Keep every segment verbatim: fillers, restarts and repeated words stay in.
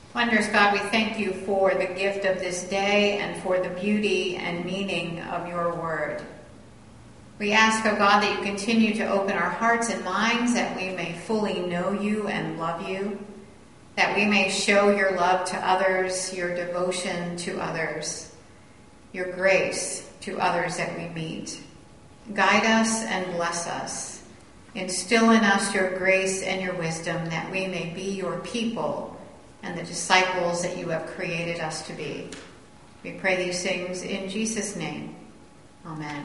Wondrous God, we thank you for the gift of this day and for the beauty and meaning of your word. We ask, O God, that you continue to open our hearts and minds that we may fully know you and love you, that we may show your love to others, your devotion to others, your grace to others that we meet. Guide us and bless us. Instill in us your grace and your wisdom that we may be your people and the disciples that you have created us to be. We pray these things in Jesus' name. Amen.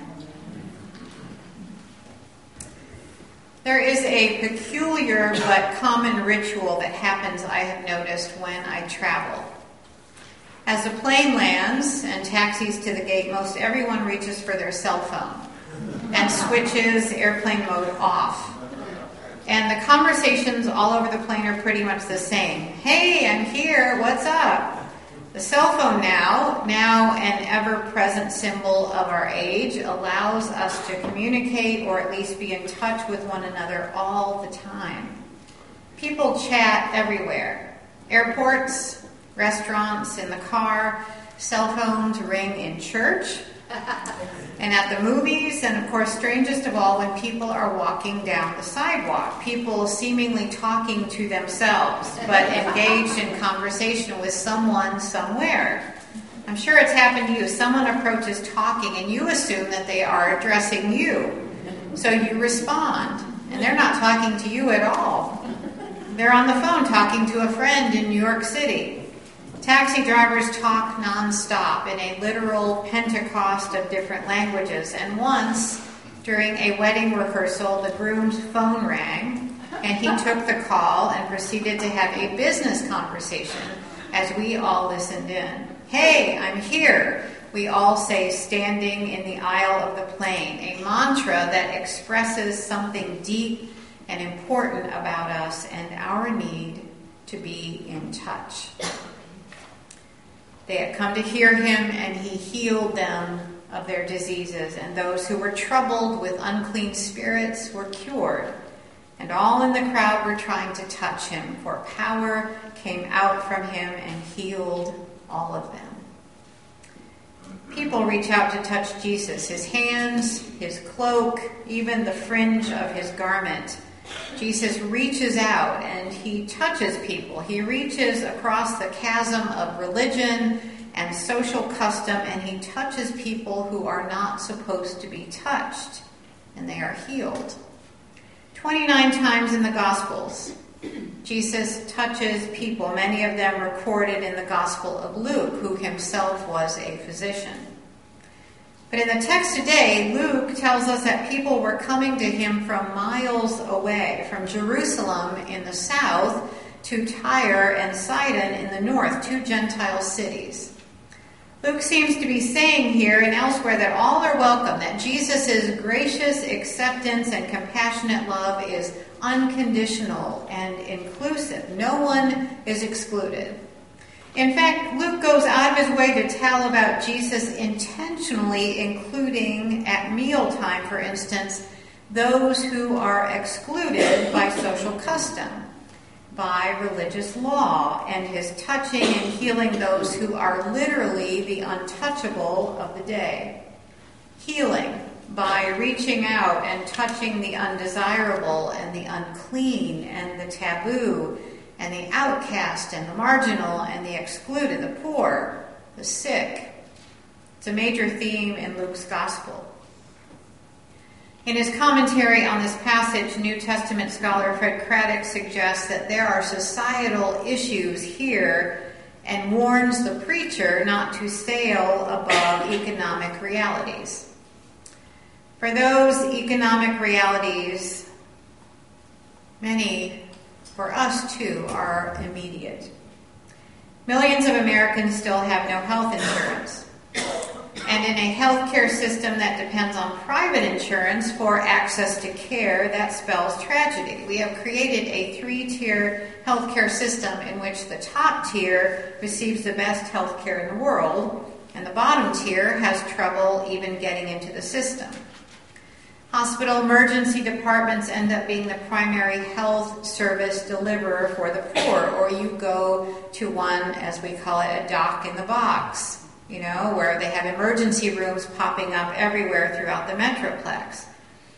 There is a peculiar but common ritual that happens, I have noticed, when I travel. As the plane lands and taxis to the gate, most everyone reaches for their cell phone and switches airplane mode off. And the conversations all over the plane are pretty much the same. Hey, I'm here, what's up? The cell phone now, now an ever-present symbol of our age, allows us to communicate or at least be in touch with one another all the time. People chat everywhere. Airports, restaurants, in the car, cell phones ring in church, and at the movies, and of course, strangest of all, when people are walking down the sidewalk, people seemingly talking to themselves, but engaged in conversation with someone somewhere. I'm sure it's happened to you. Someone approaches talking, and you assume that they are addressing you. So you respond, and they're not talking to you at all. They're on the phone talking to a friend in New York City. Taxi drivers talk nonstop in a literal Pentecost of different languages. And once, during a wedding rehearsal, the groom's phone rang, and he took the call and proceeded to have a business conversation as we all listened in. Hey, I'm here, we all say, standing in the aisle of the plane, a mantra that expresses something deep and important about us and our need to be in touch. They had come to hear him, and he healed them of their diseases, and those who were troubled with unclean spirits were cured. And all in the crowd were trying to touch him, for power came out from him and healed all of them. People reach out to touch Jesus, his hands, his cloak, even the fringe of his garment. Jesus reaches out and he touches people. He reaches across the chasm of religion and social custom, and he touches people who are not supposed to be touched, and they are healed. twenty-nine times in the Gospels, Jesus touches people, many of them recorded in the Gospel of Luke, who himself was a physician. But in the text today, Luke tells us that people were coming to him from miles away, from Jerusalem in the south to Tyre and Sidon in the north, two Gentile cities. Luke seems to be saying here and elsewhere that all are welcome, that Jesus' gracious acceptance and compassionate love is unconditional and inclusive. No one is excluded. In fact, Luke goes out of his way to tell about Jesus intentionally including at mealtime, for instance, those who are excluded by social custom, by religious law, and his touching and healing those who are literally the untouchable of the day. Healing by reaching out and touching the undesirable and the unclean and the taboo and the outcast and the marginal and the excluded, the poor, the sick. It's a major theme in Luke's gospel. In his commentary on this passage, New Testament scholar Fred Craddock suggests that there are societal issues here and warns the preacher not to sail above economic realities. For those economic realities, many, for us too, are immediate. Millions of Americans still have no health insurance. And in a healthcare system that depends on private insurance for access to care, that spells tragedy. We have created a three-tier healthcare system in which the top tier receives the best healthcare in the world, and the bottom tier has trouble even getting into the system. Hospital emergency departments end up being the primary health service deliverer for the poor, or you go to one, as we call it, a doc in the box, you know, where they have emergency rooms popping up everywhere throughout the Metroplex.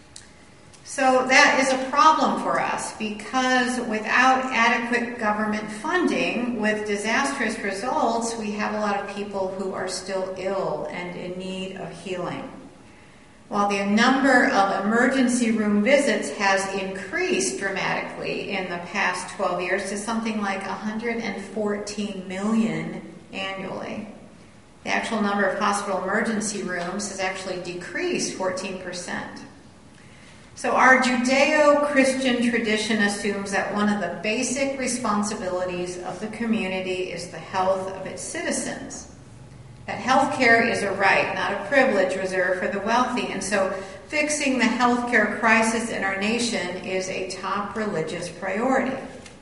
So that is a problem for us, because without adequate government funding, with disastrous results, we have a lot of people who are still ill and in need of healing. While the number of emergency room visits has increased dramatically in the past twelve years to something like one hundred fourteen million annually, the actual number of hospital emergency rooms has actually decreased fourteen percent. So our Judeo-Christian tradition assumes that one of the basic responsibilities of the community is the health of its citizens. That health care is a right, not a privilege reserved for the wealthy. And so fixing the health care crisis in our nation is a top religious priority.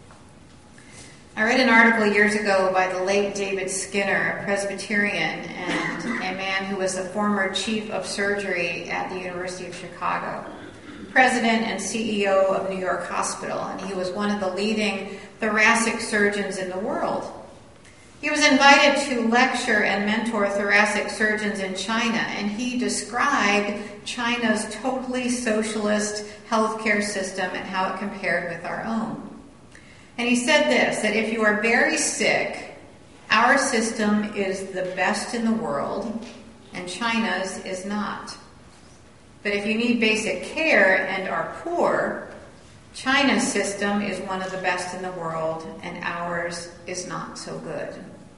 I read an article years ago by the late David Skinner, a Presbyterian and a man who was the former chief of surgery at the University of Chicago, president and C E O of New York Hospital, and he was one of the leading thoracic surgeons in the world. He was invited to lecture and mentor thoracic surgeons in China, and he described China's totally socialist healthcare system and how it compared with our own. And he said this, that if you are very sick, our system is the best in the world, and China's is not. But if you need basic care and are poor, China's system is one of the best in the world, and ours is not so good.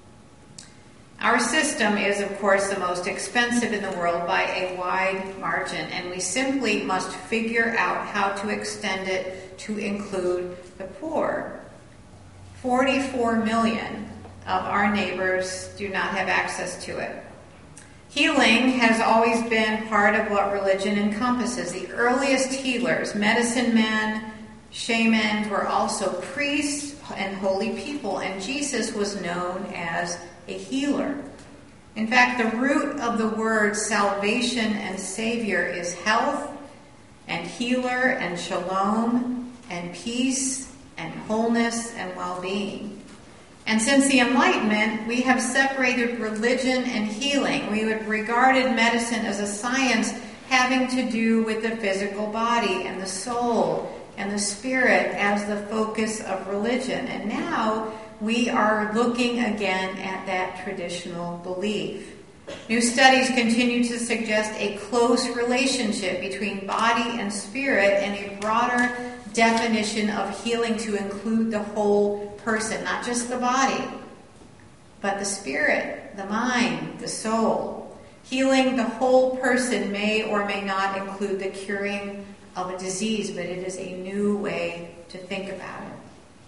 Our system is, of course, the most expensive in the world by a wide margin, and we simply must figure out how to extend it to include the poor. forty-four million of our neighbors do not have access to it. Healing has always been part of what religion encompasses. The earliest healers, medicine men, shamans, were also priests and holy people, and Jesus was known as a healer. In fact, the root of the word salvation and savior is health and healer and shalom and peace and wholeness and well-being. And since the Enlightenment, we have separated religion and healing. We have regarded medicine as a science having to do with the physical body and the soul and the spirit as the focus of religion. And now we are looking again at that traditional belief. New studies continue to suggest a close relationship between body and spirit and a broader definition of healing to include the whole person, not just the body, but the spirit, the mind, the soul. Healing the whole person may or may not include the curing of a disease, but it is a new way to think about it.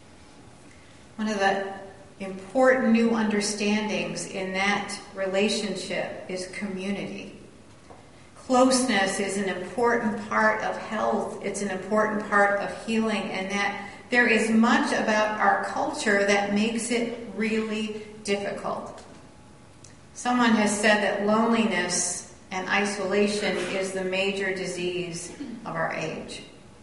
One of the important new understandings in that relationship is community. Closeness is an important part of health. It's an important part of healing, and that there is much about our culture that makes it really difficult. Someone has said that loneliness and isolation is the major disease of our age.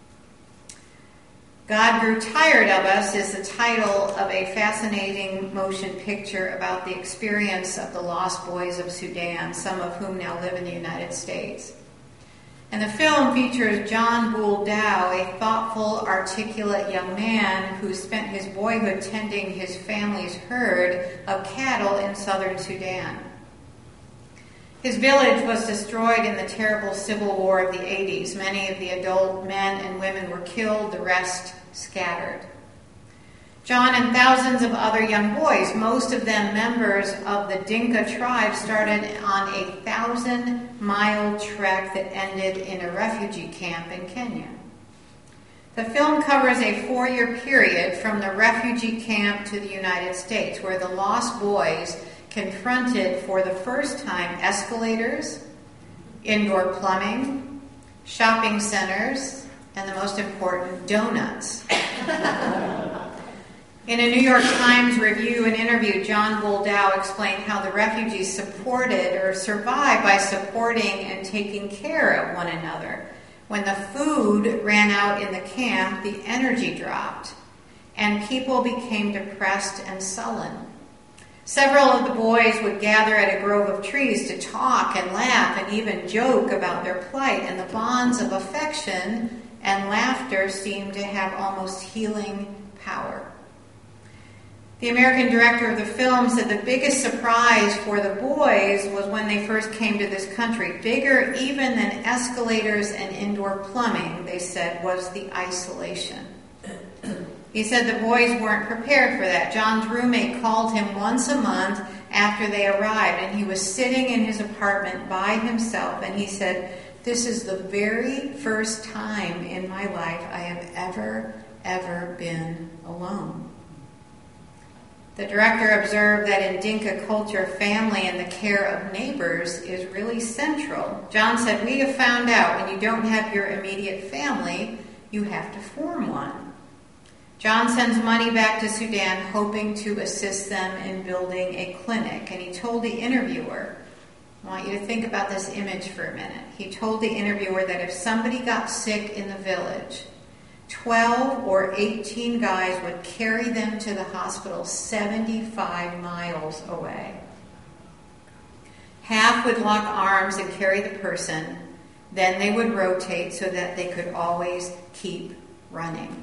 God Grew Tired of Us is the title of a fascinating motion picture about the experience of the lost boys of Sudan, some of whom now live in the United States. And the film features John Bull Dow, a thoughtful, articulate young man who spent his boyhood tending his family's herd of cattle in southern Sudan. His village was destroyed in the terrible civil war of the eighties. Many of the adult men and women were killed, the rest scattered. John and thousands of other young boys, most of them members of the Dinka tribe, started on a thousand-mile trek that ended in a refugee camp in Kenya. The film covers a four-year period from the refugee camp to the United States, where the lost boys confronted for the first time escalators, indoor plumbing, shopping centers, and the most important, donuts. In a New York Times review and interview, John Bull Dow explained how the refugees supported or survived by supporting and taking care of one another, When the food ran out in the camp, the energy dropped, and people became depressed and sullen. Several of the boys would gather at a grove of trees to talk and laugh and even joke about their plight, and the bonds of affection and laughter seemed to have almost healing power. The American director of the film said the biggest surprise for the boys was when they first came to this country. Bigger even than escalators and indoor plumbing, they said, was the isolation. He said the boys weren't prepared for that. John's roommate called him once a month after they arrived, and he was sitting in his apartment by himself, and he said, "This is the very first time in my life I have ever, ever been alone." The director observed that in Dinka culture, family and the care of neighbors is really central. John said, "We have found out when you don't have your immediate family, you have to form one." John sends money back to Sudan, hoping to assist them in building a clinic. And he told the interviewer, I want you to think about this image for a minute. He told the interviewer that if somebody got sick in the village, twelve or eighteen guys would carry them to the hospital seventy-five miles away. Half would lock arms and carry the person. Then they would rotate so that they could always keep running.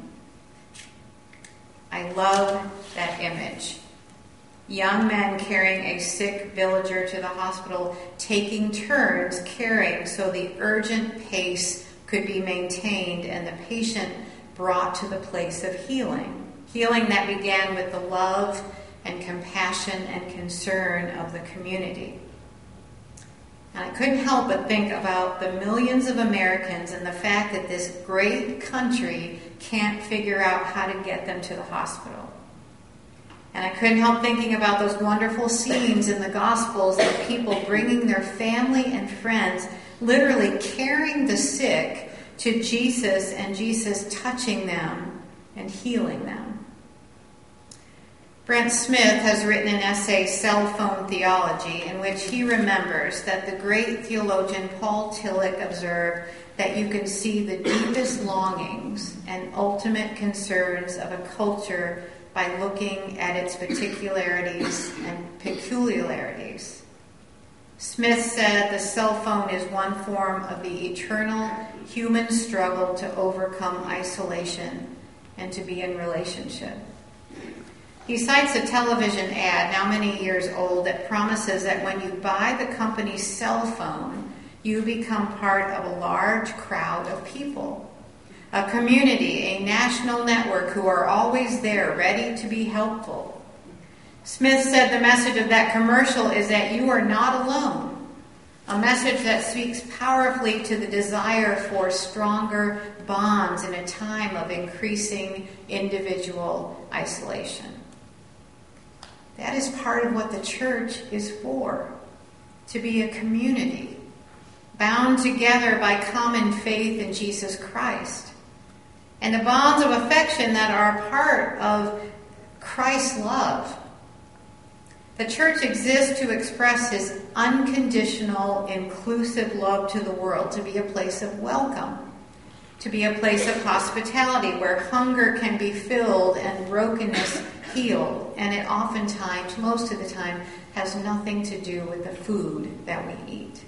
I love that image. Young men carrying a sick villager to the hospital, taking turns carrying so the urgent pace could be maintained and the patient brought to the place of healing. Healing that began with the love and compassion and concern of the community. And I couldn't help but think about the millions of Americans and the fact that this great country can't figure out how to get them to the hospital. And I couldn't help thinking about those wonderful scenes in the Gospels of people bringing their family and friends, literally carrying the sick to Jesus and Jesus touching them and healing them. Brent Smith has written an essay, Cell Phone Theology, in which he remembers that the great theologian Paul Tillich observed that you can see the deepest longings and ultimate concerns of a culture by looking at its particularities and peculiarities. Smith said the cell phone is one form of the eternal human struggle to overcome isolation and to be in relationship. He cites a television ad, now many years old, that promises that when you buy the company's cell phone, you become part of a large crowd of people, a community, a national network who are always there, ready to be helpful. Smith said the message of that commercial is that you are not alone, a message that speaks powerfully to the desire for stronger bonds in a time of increasing individual isolation. That is part of what the church is for, to be a community, bound together by common faith in Jesus Christ, and the bonds of affection that are part of Christ's love. The church exists to express his unconditional, inclusive love to the world, to be a place of welcome, to be a place of hospitality where hunger can be filled and brokenness healed, and it oftentimes, most of the time, has nothing to do with the food that we eat.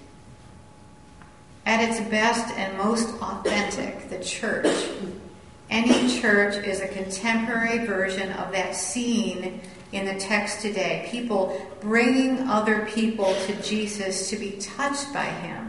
At its best and most authentic, the church, any church is a contemporary version of that scene in the text today. People bringing other people to Jesus to be touched by him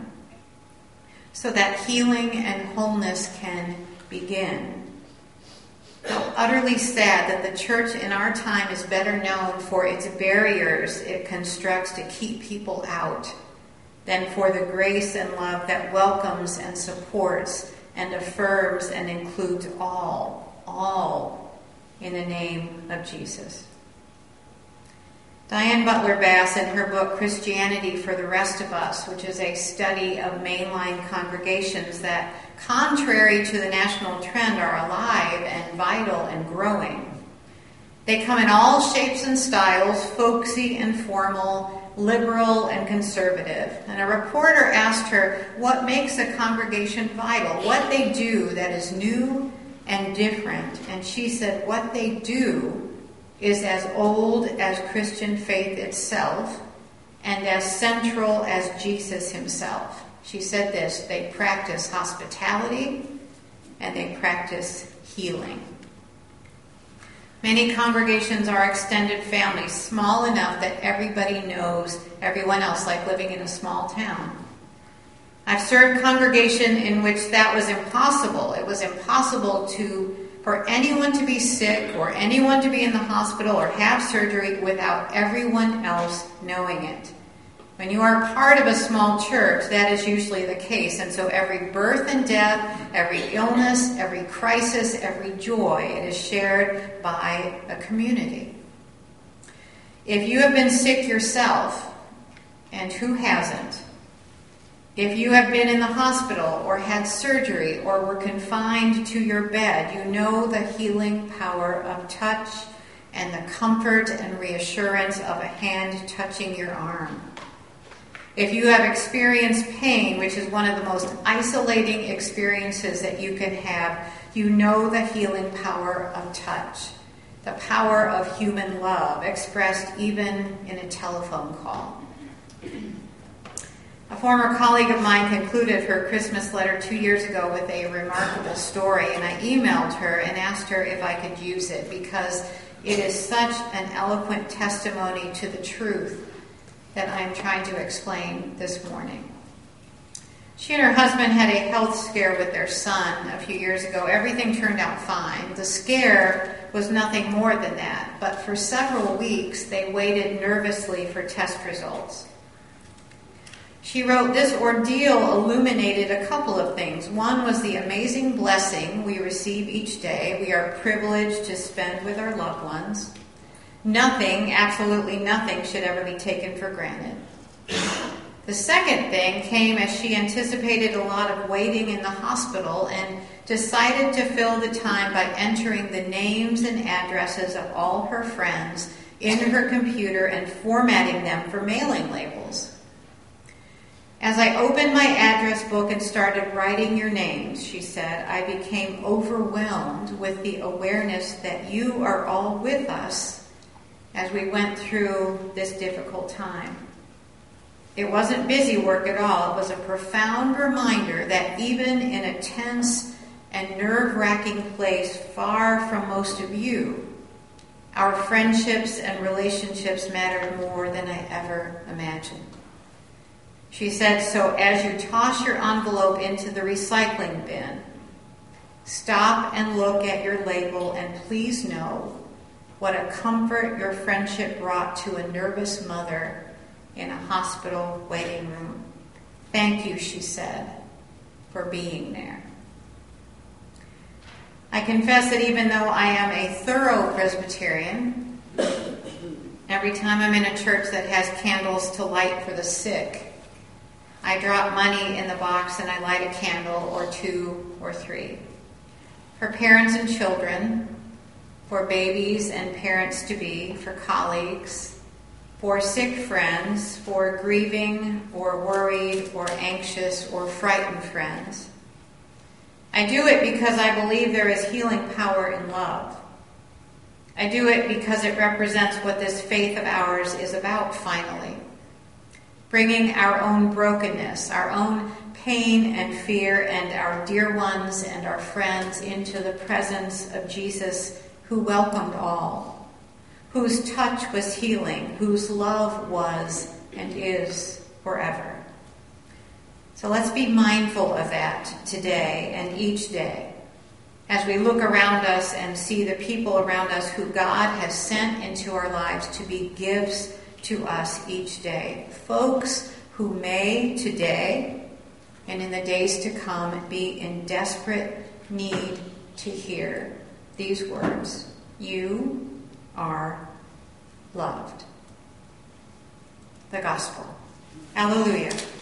so that healing and wholeness can begin. How utterly sad that the church in our time is better known for its barriers it constructs to keep people out than for the grace and love that welcomes and supports and affirms and includes all, all in the name of Jesus. Diane Butler Bass, in her book Christianity for the Rest of Us, which is a study of mainline congregations that, contrary to the national trend, are alive and vital and growing. They come in all shapes and styles, folksy and formal, liberal and conservative. And a reporter asked her what makes a congregation vital, what they do that is new and different. And she said what they do is as old as Christian faith itself and as central as Jesus himself. She said this: they practice hospitality and they practice healing. Many congregations are extended families, small enough that everybody knows everyone else, like living in a small town. I've served congregation in which that was impossible. It was impossible to for anyone to be sick or anyone to be in the hospital or have surgery without everyone else knowing it. When you are part of a small church, that is usually the case. And so every birth and death, every illness, every crisis, every joy, it is shared by a community. If you have been sick yourself, and who hasn't? If you have been in the hospital or had surgery or were confined to your bed, you know the healing power of touch and the comfort and reassurance of a hand touching your arm. If you have experienced pain, which is one of the most isolating experiences that you can have, you know the healing power of touch, the power of human love expressed even in a telephone call. A former colleague of mine concluded her Christmas letter two years ago with a remarkable story, and I emailed her and asked her if I could use it because it is such an eloquent testimony to the truth that I'm trying to explain this morning. She and her husband had a health scare with their son a few years ago. Everything turned out fine. The scare was nothing more than that, but for several weeks they waited nervously for test results. She wrote, "This ordeal illuminated a couple of things. One was the amazing blessing we receive each day we are privileged to spend with our loved ones. Nothing, absolutely nothing, should ever be taken for granted. The second thing came as she anticipated a lot of waiting in the hospital and decided to fill the time by entering the names and addresses of all her friends in her computer and formatting them for mailing labels. As I opened my address book and started writing your names," she said, "I became overwhelmed with the awareness that you are all with us as we went through this difficult time. It wasn't busy work at all. It was a profound reminder that even in a tense and nerve-wracking place far from most of you, our friendships and relationships mattered more than I ever imagined." She said, "So as you toss your envelope into the recycling bin, stop and look at your label and please know what a comfort your friendship brought to a nervous mother in a hospital waiting room. Thank you," she said, "for being there." I confess that even though I am a thorough Presbyterian, every time I'm in a church that has candles to light for the sick, I drop money in the box and I light a candle or two or three. For parents and children, for babies and parents-to-be, for colleagues, for sick friends, for grieving or worried or anxious or frightened friends. I do it because I believe there is healing power in love. I do it because it represents what this faith of ours is about finally. Bringing our own brokenness, our own pain and fear, and our dear ones and our friends into the presence of Jesus, who welcomed all, whose touch was healing, whose love was and is forever. So let's be mindful of that today and each day as we look around us and see the people around us who God has sent into our lives to be gifts to us each day. Folks who may today and in the days to come be in desperate need to hear these words: you are loved. The gospel. Hallelujah.